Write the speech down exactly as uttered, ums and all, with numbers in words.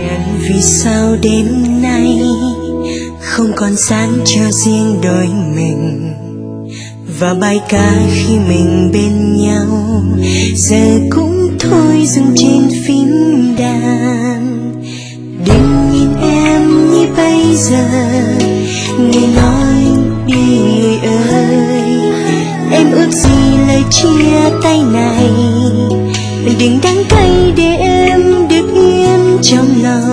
Vì sao đêm nay không còn sáng cho riêng đôi mình, và bài ca khi mình bên nhau giờ cũng thôi dừng trên phím đàn. Đừng nhìn em như bây giờ, người nói đi người ơi, em ước gì lời chia tay này đừng đắng cay để em được yên trong lòng.